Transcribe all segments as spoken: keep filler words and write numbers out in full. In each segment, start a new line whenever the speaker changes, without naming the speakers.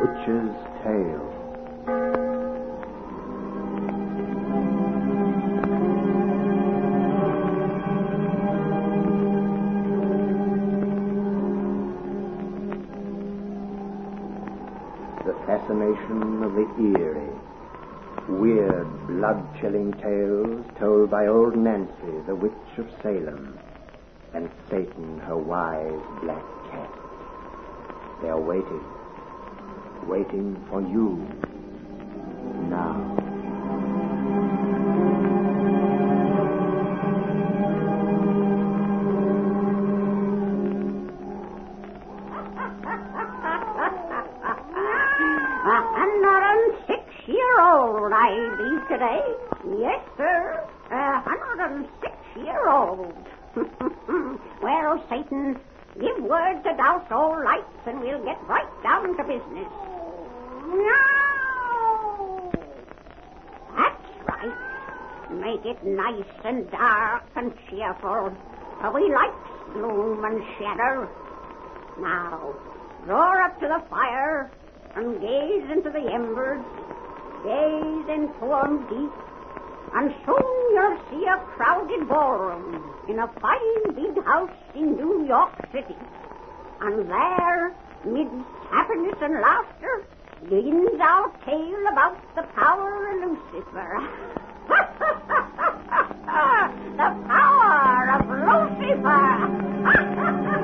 Witch's Tale. The fascination of the eerie, weird, blood-chilling tales told by old Nancy, the witch of Salem, and Satan, her wise black cat. They are waiting, waiting for you now.
I be today. Yes, sir. A hundred and six year old. Well, Satan, give word to douse all lights and we'll get right down to business. No! That's right. Make it nice and dark and cheerful. For we like gloom and shadow. Now, draw up to the fire and gaze into the embers. Gaze into 'em deep, and soon you'll see a crowded ballroom in a fine big house in New York City. And there, midst happiness and laughter, begins our tale about the power of Lucifer. The power of Lucifer!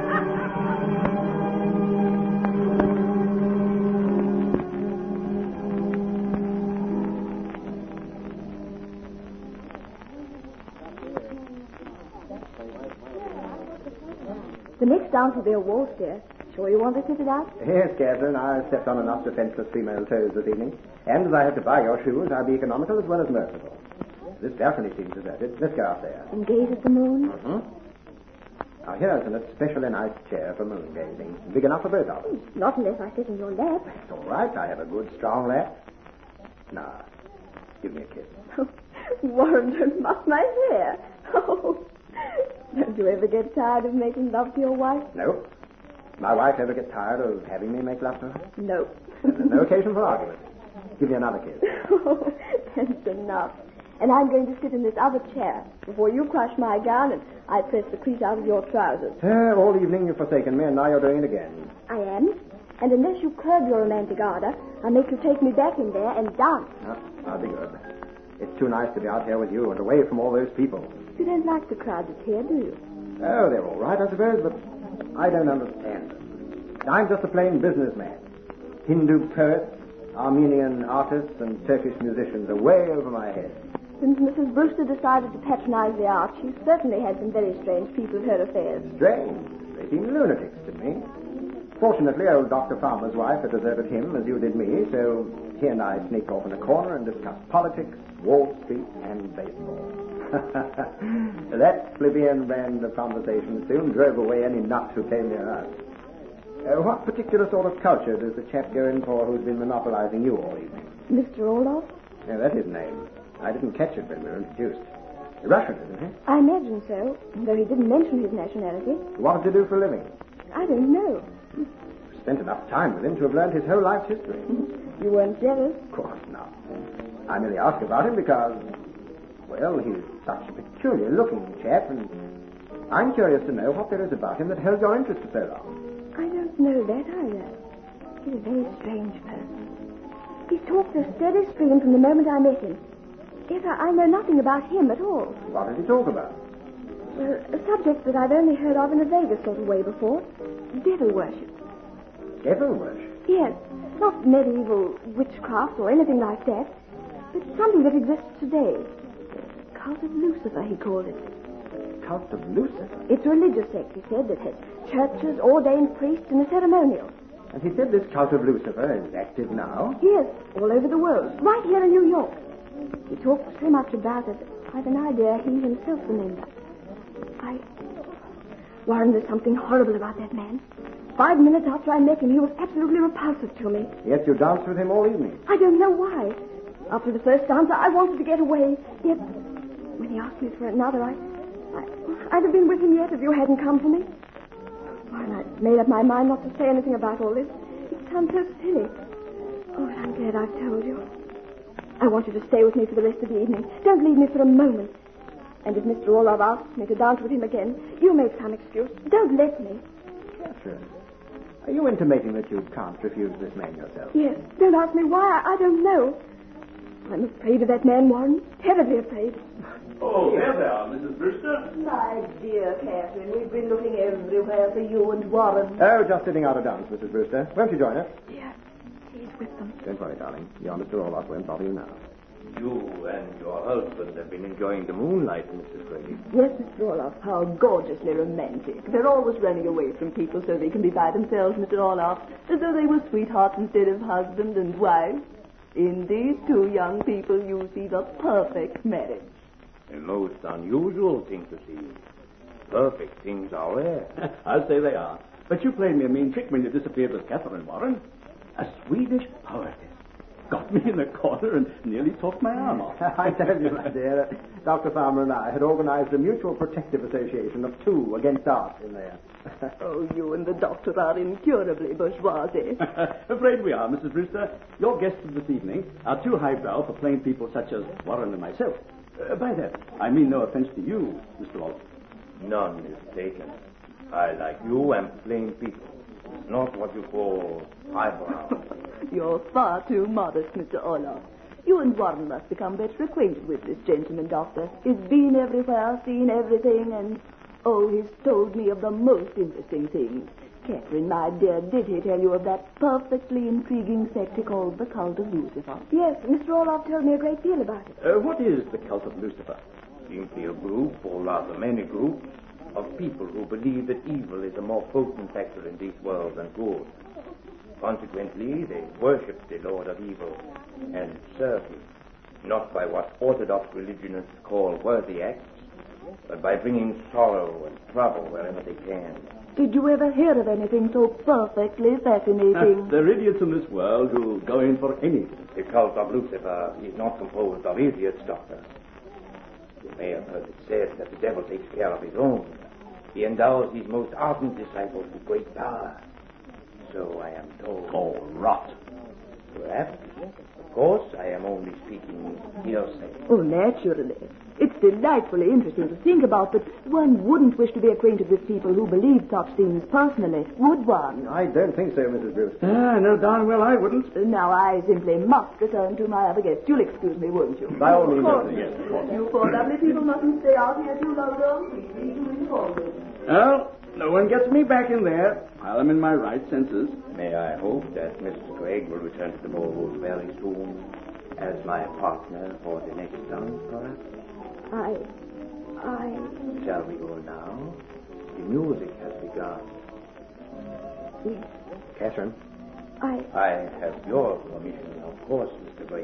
The next dance will be a waltz, dear. Sure you want to sit it out?
Yes, Catherine, I've stepped on enough defenseless female toes this evening. And as I have to buy your shoes, I'll be economical as well as merciful. This balcony seems deserted. Let's go out there.
And gaze at the moon?
Mm-hmm. Now, here's an especially nice chair for moon gazing. Big enough for both of us.
Not unless I sit in your lap.
It's all right. I have a good, strong lap. Now, give me a kiss.
Oh, Warren, don't muff my hair. Oh, don't you ever get tired of making love to your wife?
No. My wife ever get tired of having me make love to her?
No.
There's no occasion for argument. Give me another kiss.
Oh, that's enough. And I'm going to sit in this other chair before you crush my gown and I press the crease out of your trousers.
Uh, all evening you've forsaken me, and now you're doing it again.
I am. And unless you curb your romantic ardor, I'll make you take me back in there and dance.
Oh, that'll be good. It's too nice to be out here with you and away from all those people.
You don't like the crowd that's here, do you?
Oh, they're all right, I suppose, but I don't understand them. I'm just a plain businessman. Hindu poets, Armenian artists, and Turkish musicians are way over my head.
Since Missus Brewster decided to patronize the arts, she's certainly had some very strange people at her affairs.
Strange? They seem lunatics to me. Fortunately, old Doctor Farmer's wife had deserted him as you did me, so he and I sneaked off in a corner and discussed politics, Wall Street, and baseball. That plebeian band of conversation soon drove away any nut who came near us. Uh, what particular sort of culture does the chap go in for who's been monopolizing you all evening?
Mister Orloff?
Yeah, that's his name. I didn't catch it when we were introduced. Russian, isn't he?
I imagine so, though he didn't mention his nationality.
What did he do for a living?
I don't know.
Spent enough time with him to have learned his whole life's history.
You weren't jealous?
Of course not. I merely asked about him because, well, he's such a peculiar-looking chap, and I'm curious to know what there is about him that held your interest for so long.
I don't know that either. He's a very strange person. He talked a steady stream from the moment I met him. Yet I, I know nothing about him at all.
What did he talk about?
Well, a subject that I've only heard of in a vaguer sort of way before. Devil worship.
Devil worship?
Yes. Not medieval witchcraft or anything like that, but something that exists today. The cult of Lucifer, he called it.
Cult of Lucifer?
It's a religious sect, he said, that has churches, ordained priests, and a ceremonial.
And he said this cult of Lucifer is active now?
Yes, all over the world, right here in New York. He talked so much about it, I've an idea he himself remembers. I... Warren, there's something horrible about that man. Five minutes after I met him, he was absolutely repulsive to me.
Yet you danced with him all evening.
I don't know why. After the first dance, I wanted to get away. Yet, when he asked me for another, I... I I'd have been with him yet if you hadn't come for me. Warren, I'd made up my mind not to say anything about all this. It sounds so silly. glad I've told you. I want you to stay with me for the rest of the evening. Don't leave me for a moment. And if Mister Orlov asks me to dance with him again, you make some excuse. Don't let me.
Catherine, are you intimating that you can't refuse this man yourself?
Yes. Don't ask me why. I don't know. I'm afraid of that man, Warren. Terribly afraid.
Oh, there they are, Missus Brewster.
My dear Catherine, we've been looking everywhere for you and Warren.
Oh, just sitting out a dance, Missus Brewster. Won't you join us?
Yes. He's with them.
Don't worry, darling. Your Mister Orlov won't bother you now.
You and your husband have been enjoying the moonlight, Missus Gray.
Yes, Mister Orloff, how gorgeously romantic. They're always running away from people so they can be by themselves, Mister Orloff, as though they were sweethearts instead of husband and wife. In these two young people, you see the perfect marriage.
A most unusual thing to see. Perfect things are rare.
I'll say they are. But you played me a mean trick when you disappeared with Catherine, Warren. A Swedish poetess. Got me in a corner and nearly talked my arm off.
I tell you, my dear, uh, Doctor Farmer and I had organized a mutual protective association of two against art in there.
Oh, you and the doctor are incurably bourgeoisie.
Afraid we are, Missus Brewster. Your guests of this evening are too highbrow for plain people such as Warren and myself. Uh, by that, I mean no offense to you, Mister Olson.
None is taken. I, like you, am plain people. It's not what you call highbrow.
You're far too modest, Mister Orloff. You and Warren must become better acquainted with this gentleman, Doctor. He's been everywhere, seen everything, and, oh, he's told me of the most interesting things. Catherine, my dear, did he tell you of that perfectly intriguing sect he called the Cult of Lucifer?
Yes, Mister Orloff told me a great deal about it.
Uh, what is the Cult of Lucifer?
Simply a group, or rather many groups, of people who believe that evil is a more potent factor in this world than good. Consequently, they worship the Lord of Evil and serve him, not by what orthodox religionists call worthy acts, but by bringing sorrow and trouble wherever they can.
Did you ever hear of anything so perfectly fascinating?
Uh, there are idiots in this world who go in for anything.
The cult of Lucifer is not composed of idiots, Doctor. You may have heard it said that the devil takes care of his own. He endows his most ardent disciples with great power. So I am told.
Oh, rot.
Perhaps. Of course, I am only speaking hearsay.
Oh, naturally. It's delightfully interesting to think about, but one wouldn't wish to be acquainted with people who believe such things personally, would one?
I don't think so, Missus Brewster.
Ah, no, darn well I wouldn't.
Uh, Now, I simply must return to my other guest. You'll excuse me, won't you?
By all means,
Of course.
yes, of course.
You poor lovely people mustn't stay out here too long, though. We need to inform you.
Well, no one gets me back in there while I'm in my right senses.
May I hope that Mister Craig will return to the ballroom very soon as my partner for the next dance, perhaps?
I... I...
Shall we go now? The music has begun.
Yes.
Catherine.
I...
I have your permission, of course, Mister Gray.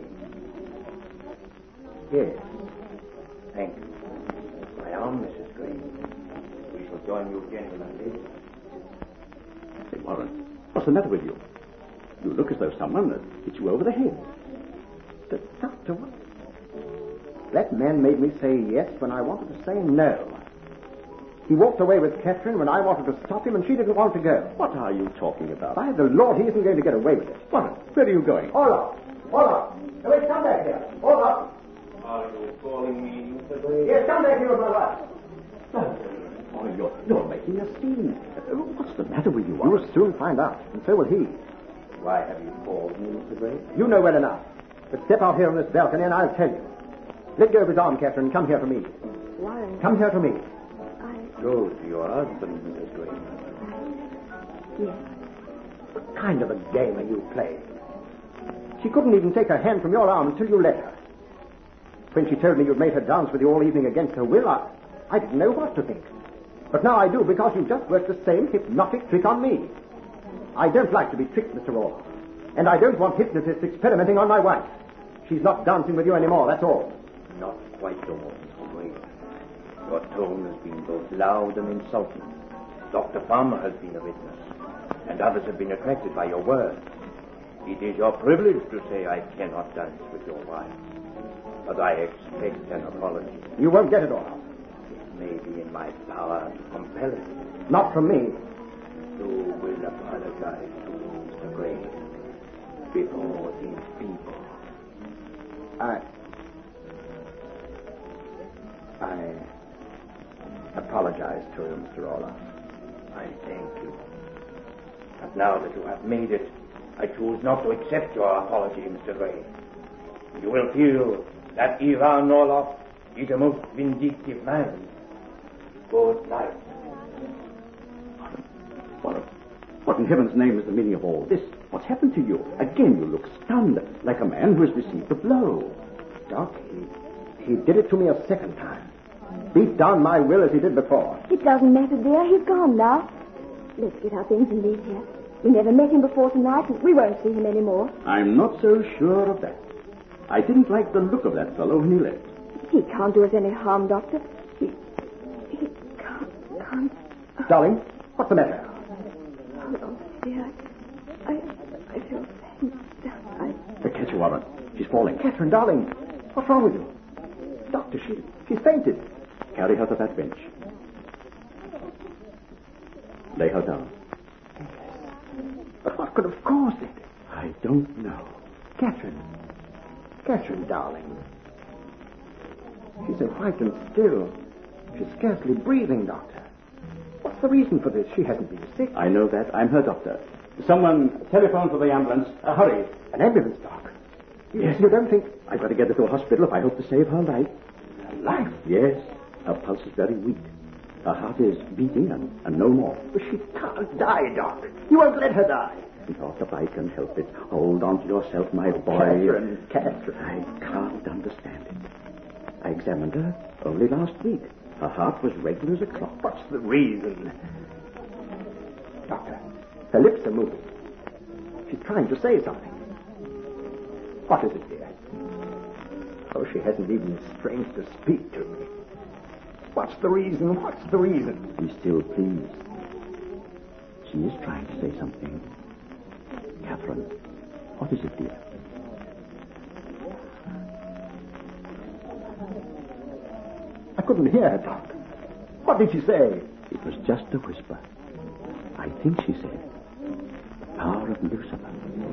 Yes. Thank you. My arm, Missus Gray. We shall join you gentlemen later.
Say, Warren, what's the matter with you? You look as though someone had hit you over the head.
But, Doctor, what? That man made me say yes when I wanted to say no. He walked away with Catherine when I wanted to stop him, and she didn't want to go.
What are you talking about?
By the Lord, he isn't going to get away with it.
Warren, where are you going?
Orlov! Orlov! Wait, come back here. Orlov!
Are you calling me, Mister Gray?
Yes, come back here with my wife.
Oh, you're, you're making a scene. Uh, what's the matter with you, Warren?
You'll soon find out, and so will he.
Why have you called me, Mister Gray?
You know well enough. But step out here on this balcony, and I'll tell you. Let go of his arm, Catherine. Come here to me.
Warren...
Come here to me.
I...
Go to your husband, Missus Gray.
Yes.
What kind of a game are you playing? She couldn't even take her hand from your arm until you let her. When she told me you'd made her dance with you all evening against her will, I, I didn't know what to think. But now I do, because you just worked the same hypnotic trick on me. I don't like to be tricked, Mister Orloff. And I don't want hypnotists experimenting on my wife. She's not dancing with you anymore, that's all.
Not quite all, Mister Gray. Your tone has been both loud and insulting. Doctor Farmer has been a witness, and others have been attracted by your words. It is your privilege to say I cannot dance with your wife, but I expect an apology.
You won't get it, Orloff.
It may be in my power to compel it.
Not from me.
You will apologize to Mister Gray. before these people.
I... I apologize to you, Mister Orloff.
I thank you. But now that you have made it, I choose not to accept your apology, Mister Ray. You will feel that Ivan Orloff is a most vindictive man. Good night.
What, what in heaven's name is the meaning of all this? What's happened to you? Again, you look stunned, like a man who has received a blow.
Doc, he, he did it to me a second time. Beat down my will as he did before.
It doesn't matter, dear. He's gone now. Let's get our things and leave here. We never met him before tonight, and we won't see him anymore.
I'm not so sure of that. I didn't like the look of that fellow when he left.
He can't do us any harm, Doctor. He... he can't... can't...
Darling, what's the matter?
Oh, dear. I... I feel faint. I...
Catch her, Warren. She's falling.
Catherine, darling, what's wrong with you? Doctor, she, she's fainted.
Carry her to that bench. Lay her down.
But what could have caused it?
I don't know.
Catherine. Catherine, darling. She's so white and still. She's scarcely breathing, Doctor. What's the reason for this? She hasn't been sick.
I know that. I'm her doctor. Someone telephone for the ambulance. Uh, hurry.
An ambulance, Doc?
Yes.
You don't think...
I've got to get her to a hospital if I hope to save her life.
Her life?
Yes. Her pulse is very weak. Her heart is beating and, and no more.
But she can't die, Doc. You won't let her die.
Not if I can help it. Hold on to yourself, my boy.
Catherine, Catherine.
I can't understand it. I examined her only last week. Her heart was regular as a clock.
What's the reason? Doctor, her lips are moving. She's trying to say something. What is it, dear? Oh, she hasn't even strength to speak to me. What's the reason? What's the reason?
Be still, please. She is trying to say something. Catherine, what is it, dear?
I couldn't hear her, Doc. What did she say?
It was just a whisper. I think she said, the power of Lucifer.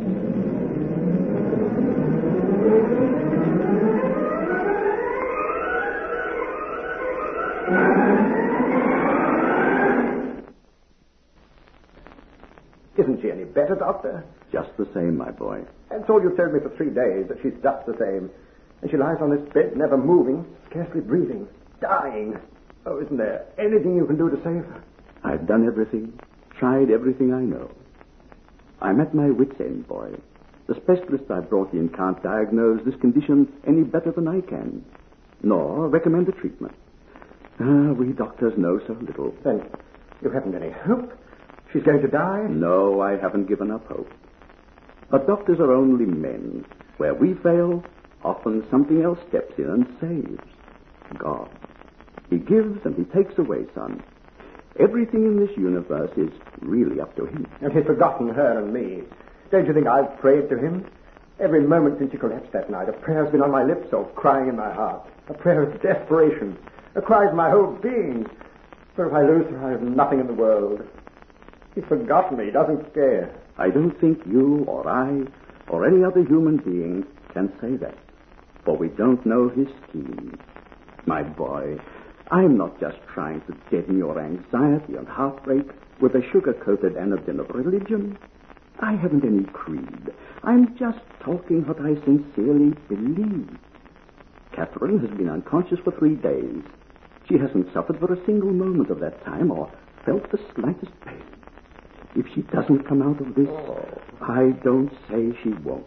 Isn't she any better, Doctor?
Just the same, my boy.
That's all you've told me for three days, that she's just the same. And she lies on this bed, never moving, scarcely breathing, dying. Oh, isn't there anything you can do to save her?
I've done everything, tried everything I know. I'm at my wit's end, boy. The specialist I brought in can't diagnose this condition any better than I can, nor recommend a treatment. Ah, we doctors know so little.
Then you haven't any hope? She's going to die?
No, I haven't given up hope. But doctors are only men. Where we fail, often something else steps in and saves. God. He gives and he takes away, son. Everything in this universe is really up to him.
And he's forgotten her and me. Don't you think I've prayed to him? Every moment since she collapsed that night, a prayer's been on my lips or crying in my heart. A prayer of desperation. A cry of my whole being. For if I lose her, I have nothing in the world. He's forgotten me. He doesn't care.
I don't think you or I or any other human being can say that. For we don't know his schemes. My boy, I'm not just trying to deaden your anxiety and heartbreak with a sugar-coated anodyne of religion. I haven't any creed. I'm just talking what I sincerely believe. Catherine has been unconscious for three days. She hasn't suffered for a single moment of that time or felt the slightest pain. If she doesn't come out of this, oh. I don't say she won't.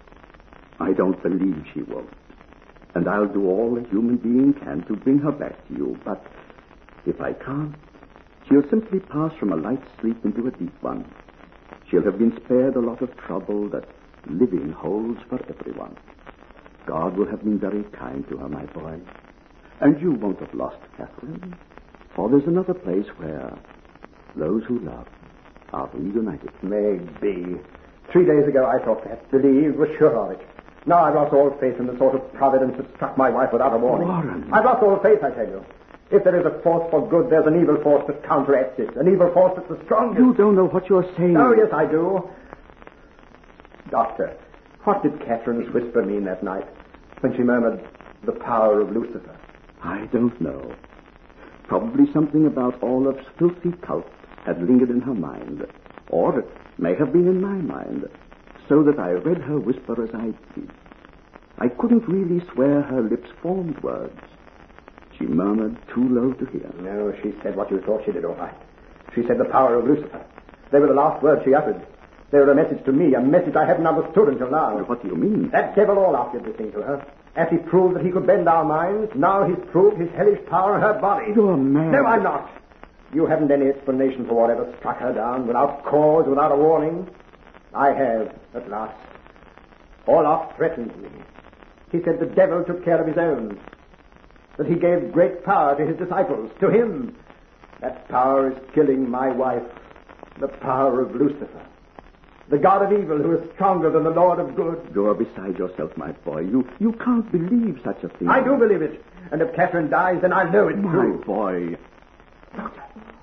I don't believe she won't. And I'll do all a human being can to bring her back to you. But if I can't, she'll simply pass from a light sleep into a deep one. She'll have been spared a lot of trouble that living holds for everyone. God will have been very kind to her, my boy. And you won't have lost Catherine. For there's another place where those who love are reunited.
Maybe. Three days ago I thought that, believed, was sure of it. Now I've lost all faith in the sort of providence that struck my wife without a warning.
Warren.
I've lost all faith, I tell you. If there is a force for good, there's an evil force that counteracts it. An evil force that's the strongest.
You don't know what you're saying.
Oh, yes, I do. Doctor, What did Catherine's whisper mean that night when she murmured, the power of Lucifer?
I don't know. Probably something about Olaf's filthy cult had lingered in her mind, or it may have been in my mind, so that I read her whisper as I did. I couldn't really swear her lips formed words. She murmured too low to hear.
No, she said what you thought she did, all right. She said the power of Lucifer. They were the last words she uttered. They were a message to me, a message I hadn't understood until now.
What do you mean?
That devil Olaf did this thing to her. As he proved that he could bend our minds, now he's proved his hellish power in her body.
You're mad.
No, I'm not. You haven't any explanation for whatever struck her down, without cause, without a warning. I have, at last. Olaf threatened me. He said the devil took care of his own, that he gave great power to his disciples, to him. That power is killing my wife, the power of Lucifer, the god of evil who is stronger than the Lord of good.
You're beside yourself, my boy. You you can't believe such a thing.
I do believe it. And if Catherine dies, then I know it's
my
true.
My boy.
Doctor.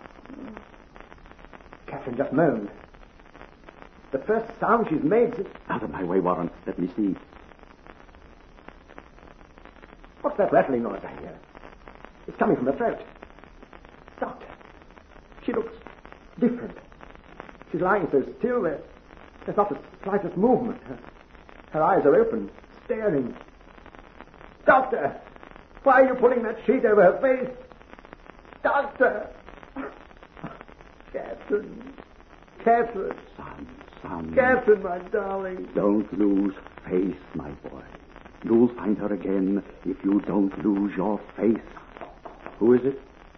Catherine just moaned. The first sound she's made since...
Out of my way, Warren. Let me see.
What's that rattling noise I hear? It's coming from the throat. Doctor, she looks different. She's lying so still there. There's not the slightest movement. Her, her eyes are open, staring. Doctor, why are you putting that sheet over her face? Doctor! Catherine. Catherine.
Son, son.
Catherine, my darling.
Don't lose faith, my boy. You'll find her again if you don't lose your faith. Who is it?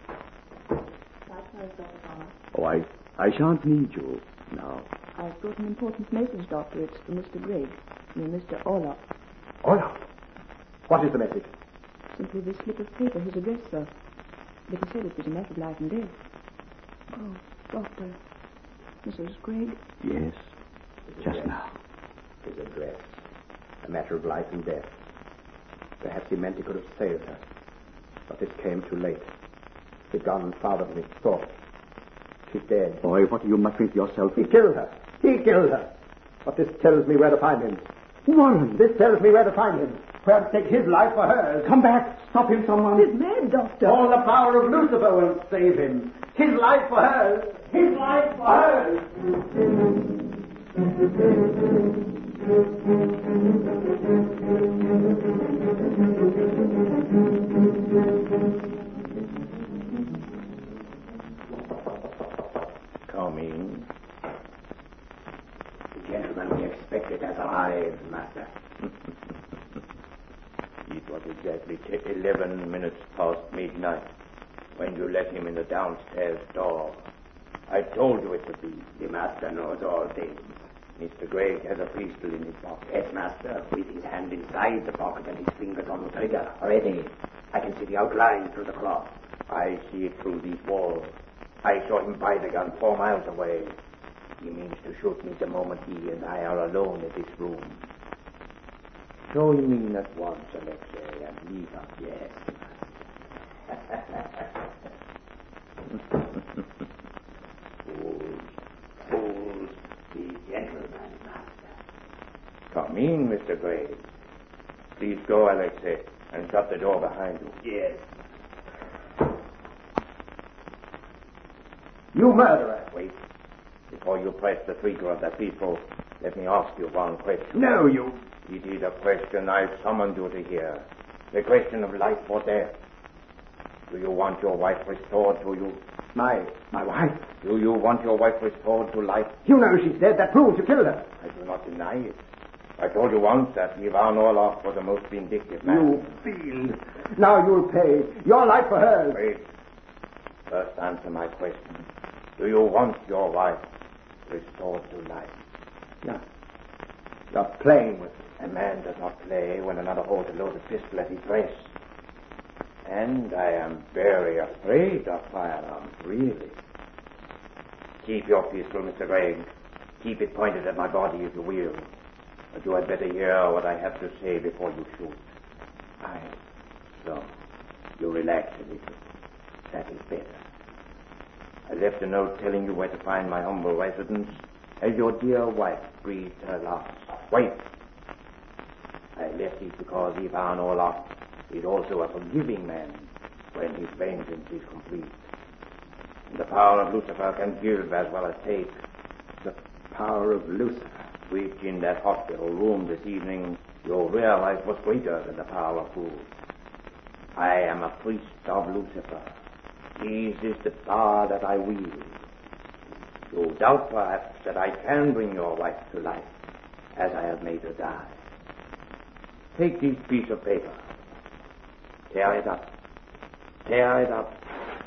Oh, I, I shan't need you now.
I've brought an important message, Doctor. It's for Mister Gregg. No, Mister Olaf.
Olaf? What is the message?
Simply this slip of paper, his address, sir. But he said it was a matter of life and death. Oh, Doctor. Missus Gregg?
Yes, just
address.
now.
His address. A matter of life and death. Perhaps he meant he could have saved her. But this came too late. He'd gone farther than he thought. She's dead.
Boy, what are you muttering to yourself?
He killed her. He killed her. But this tells me where to find him.
Warren!
This tells me where to find him. Where to take his life for hers.
Come back! Stop him, someone!
He's mad, Doctor.
All the power of Lucifer will save him. His life for hers. His life for hers.
Come in.
The gentleman we expected has arrived, Master.
It was exactly t- eleven minutes past midnight when you let him in the downstairs door. I told you it would be.
The Master knows all things.
Mister Gregg has a pistol in his pocket.
Yes, Master, with his hand inside the pocket and his fingers on the trigger. Ready. I can see the outline through the cloth.
I see it through these walls. I saw him buy the gun four miles away. He means to shoot me the moment he and I are alone in this room. Show him in at once, Alexei, and leave us.
Yes. Fools, fools, the gentleman, Master.
Come in, Mister Gregg. Please go, Alexei, and shut the door behind you.
Yes. You murderer.
Wait. Before you press the trigger of that pistol, let me ask you one question.
No, you...
It is a question I've summoned you to hear. The question of life or death. Do you want your wife restored to you?
My... my wife?
Do you want your wife restored to life?
You know she's dead. That proves you killed her.
I do not deny it. I told you once that Ivan Orlov was the most vindictive man.
You fiend. Now you'll pay. Your life for hers.
Wait. First answer my question. Do you want your wife restored to life?
No. You're playing with me.
A man does not play when another holds a loaded pistol at his breast. And I am very afraid of firearms, really. Keep your pistol, Mister Gregg. Keep it pointed at my body if you will. But you had better hear what I have to say before you shoot.
I...
So, you relax a little. That is better. I left a note telling you where to find my humble residence as your dear wife breathed her last. Wait. I left it because Ivan Olaf is also a forgiving man when his vengeance is complete. And the power of Lucifer can give as well as take.
The power of Lucifer?
Which in that hospital room this evening you realized was greater than the power of food. I am a priest of Lucifer. His is the power that I wield. You doubt perhaps that I can bring your wife to life as I have made her die. Take this piece of paper. Tear it up. Tear it up.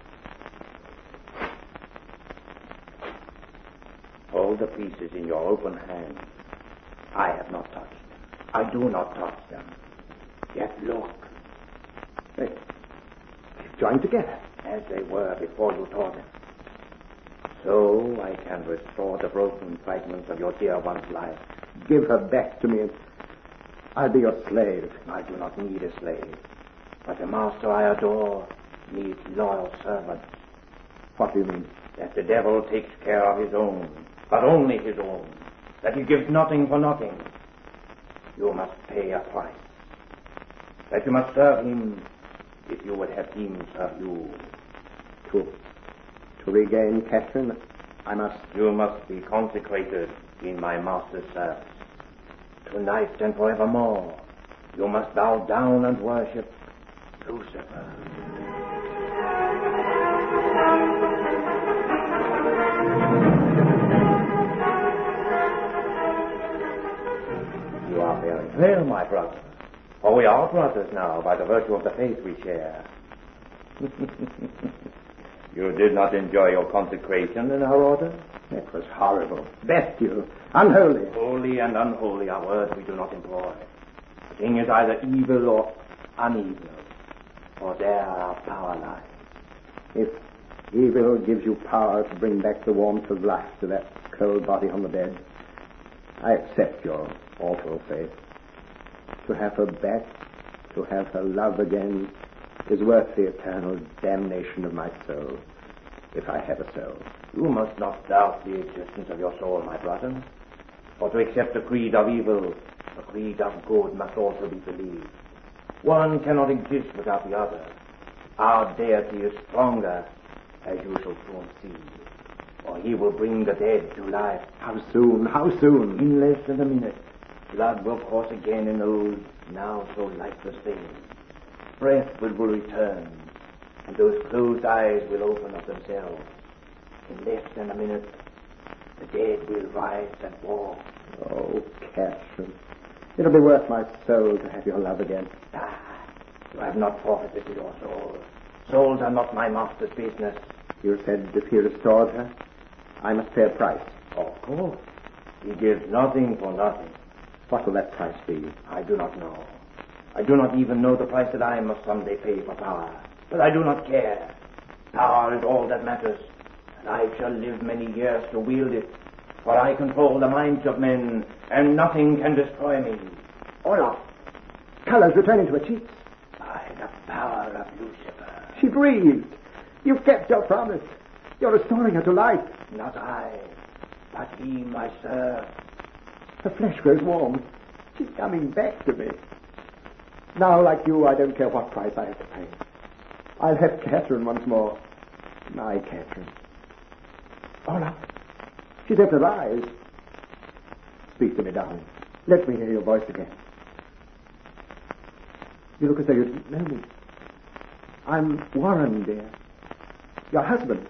Hold the pieces in your open hand. I have not touched them. I do not touch them. Yet look.
They, they've joined together.
As they were before you tore them. So I can restore the broken fragments of your dear one's life.
Give her back to me and I'll be your slave.
I do not need a slave. But the master I adore needs loyal servants.
What do you mean?
That the devil takes care of his own, but only his own. That he gives nothing for nothing. You must pay a price. That you must serve him if you would have him serve you.
To, to regain Catherine, I must...
You must be consecrated in my master's service. Tonight and forevermore, you must bow down and worship Lucifer. You are very well, my brother. For we are brothers now by the virtue of the faith we share. You did not enjoy your consecration in our order?
It was horrible. Bestial. Unholy.
Holy and unholy are words we do not employ. The thing is either evil or unevel. For there our power lies.
If evil gives you power to bring back the warmth of life to that cold body on the bed, I accept your awful faith. To have her back, to have her love again, is worth the eternal damnation of my soul, if I have a soul.
You must not doubt the existence of your soul, my brother. For to accept the creed of evil, the creed of good must also be believed. One cannot exist without the other. Our deity is stronger, as you shall soon see. For he will bring the dead to life.
How soon? How soon?
In less than a minute. Blood will course again in those now so lifeless veins. Breath will, will return, and those closed eyes will open of themselves. In less than a minute, the dead will rise and walk.
Oh, Catherine, it'll be worth my soul to have your love again.
Ah, you have not forfeited your soul. Souls are not my master's business.
You said if he restored her, I must pay a price.
Of course. He gives nothing for nothing.
What will that price be?
I do not know. I do not even know the price that I must someday pay for power. But I do not care. Power is all that matters, and I shall live many years to wield it. For I control the minds of men, and nothing can destroy me.
Olaf, color's returning to her cheeks.
By the power of Lucifer.
She breathed. You've kept your promise. You're restoring her to life.
Not I, but he, my sir.
Her flesh grows warm. She's coming back to me. Now, like you, I don't care what price I have to pay. I'll have Catherine once more. My Catherine. Olaf, she's opened her eyes. Speak to me, darling. Let me hear your voice again. You look as though you know me. I'm Warren, dear. Your husband.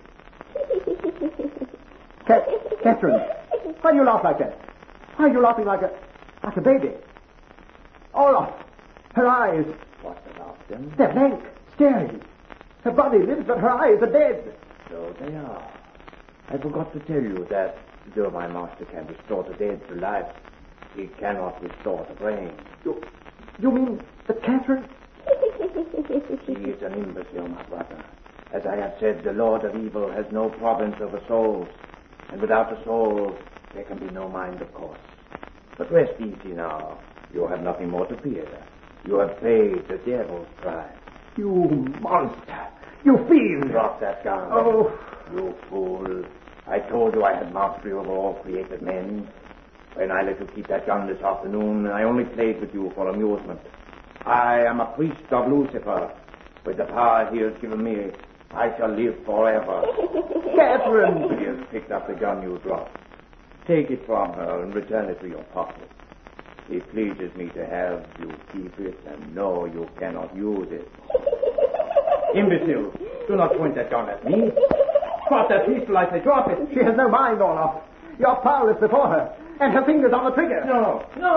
Ca- Catherine, why do you laugh like that? Why are you laughing like a like a baby? Olaf, her eyes.
What about them?
They're blank, staring. Her body lives, but her eyes are dead.
So they are. I forgot to tell you that though my master can restore the dead to life, he cannot restore the brain.
You, you mean that Catherine?
She is an imbecile, my brother. As I have said, the Lord of Evil has no province over souls, and without a soul, there can be no mind, of course. But rest easy now. You have nothing more to fear. You have paid the devil's price.
You monster! You fiend!
Drop that gun.
Oh!
You fool. I told you I had mastery over all created men. When I let you keep that gun this afternoon, I only played with you for amusement. I am a priest of Lucifer. With the power he has given me, I shall live forever.
Catherine!
She has picked up the gun you dropped. Take it from her and return it to your pocket. It pleases me to have you keep it and know you cannot use it. Imbecile, do not point that gun at me. Drop that pistol, I say, drop it.
She has no mind, Orloff. You're powerless before her, and her fingers on the trigger.
No, no.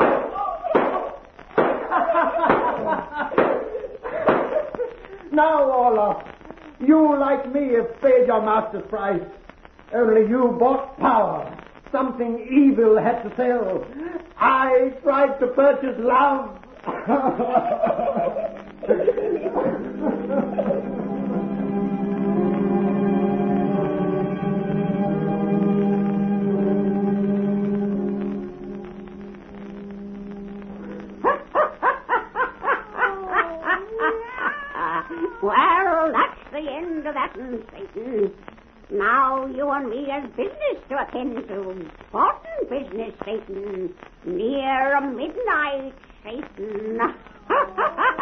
Now, Orloff, you, like me, have paid your master's price. Only you bought power. Something evil had to sell. I tried to purchase love.
Well, that's the end of that, Satan. Now you and me has business to attend to. Important business, Satan. Near midnight, Satan.